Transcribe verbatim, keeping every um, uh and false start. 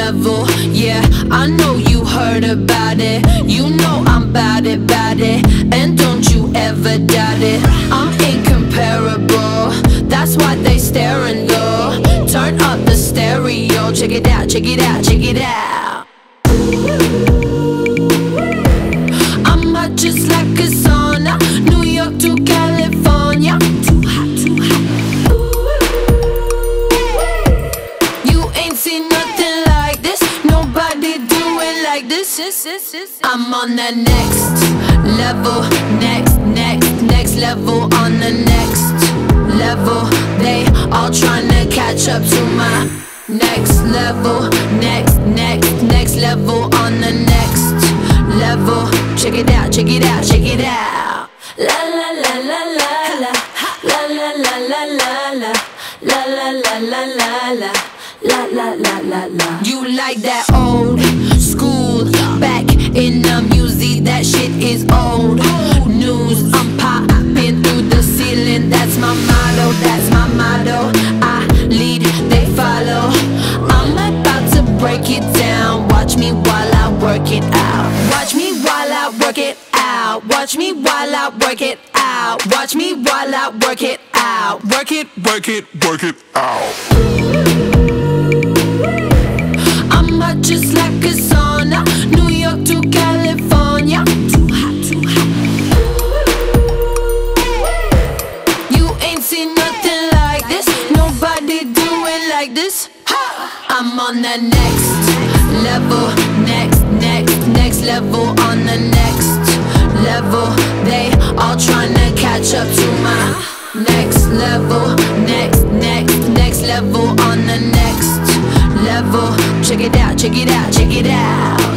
level. Yeah, I know you heard about it. You know I'm bout it, bout it. And don't you ever doubt it. I'm incomparable, that's why they staring low. Turn up the stereo, check it out, check it out, check it out. I'm hot just like a sauna, New York to California. Too hot, too hot. You ain't seen nothing like this, nobody do it like this. I'm on the next level, next, next, next level. On the next level, they all tryna catch up to my next level, next, next, next level. On the next level, check it out, check it out, check it out. La la la la la la, la la la la la la, la la la la la la, la la la la la. You like that old school, back in the music, that shit is old news. I'm popping through the ceiling, that's my motto, that's my motto. I lead, they follow. I'm about to break it down, watch me while I work it out. Watch me while I work it out. Watch me while I work it out. Watch me while I work it out. Work it, work it, work it out. I'm hot just like a sauna, New York to California. Too hot, too hot. You ain't seen nothing like this, nobody do it like this. I'm on the next level, next, next, next level. On the next level, they all tryna catch up to my next level, next, next, next level. On the next level, check it out, check it out, check it out.